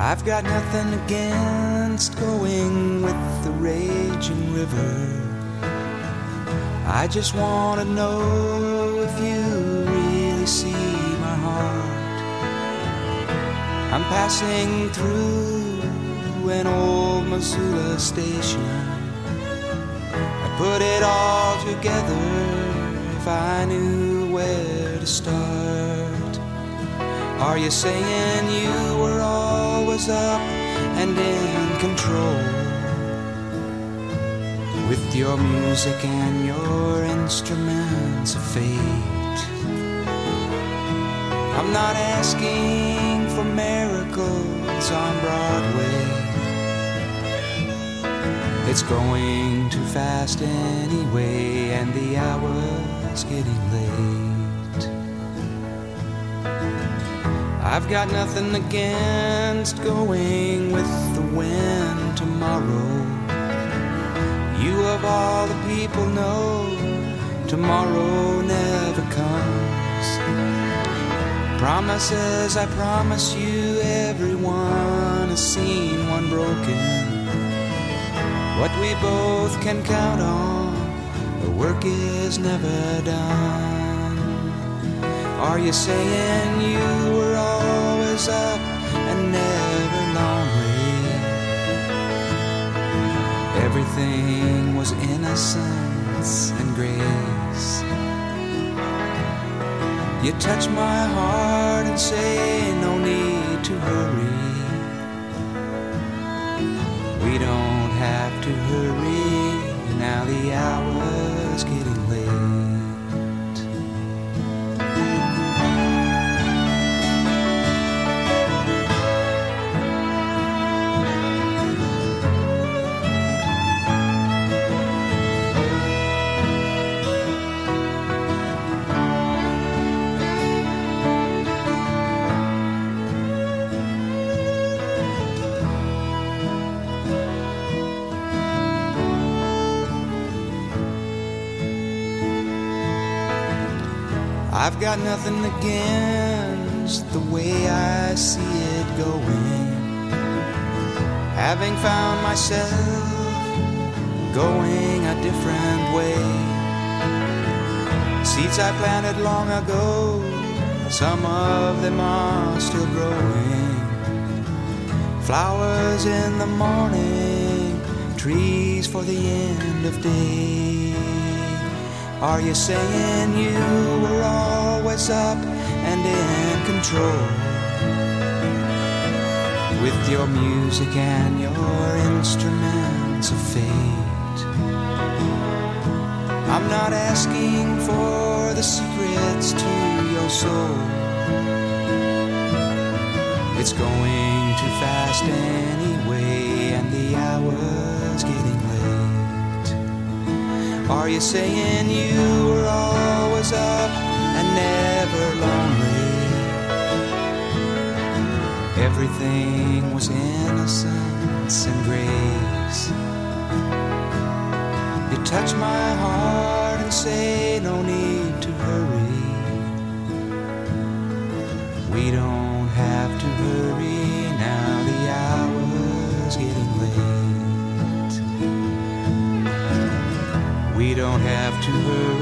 I've got nothing against going with the raging river. I just want to know if you really see my heart. I'm passing through an old Missoula station. I'd put it all together if I knew where to start. Are you saying you were always up and in control with your music and your instruments of fate? I'm not asking for miracles on Broadway. It's going too fast anyway, and the hour's getting late. I've got nothing against going with the wind tomorrow. You of all the people know tomorrow never comes. Promises, I promise you, everyone has seen one broken. What we both can count on, the work is never done. Are you saying you were always up and never lonely? Everything was innocence and grace. You touch my heart and say no need to hurry. We don't have to hurry, now the hour's getting late. I've got nothing against the way I see it going. Having found myself going a different way. Seeds I planted long ago, some of them are still growing. Flowers in the morning, trees for the end of day. Are you saying you were always up and in control with your music and your instruments of fate? I'm not asking for the secrets to your soul. It's going too fast anyway, and the hour's getting late. Are you saying you were always up and never lonely? Everything was innocence and grace. You touch my heart and say no need to hurry. We don't have to hurry, now the hour's getting late. We don't have to hurry.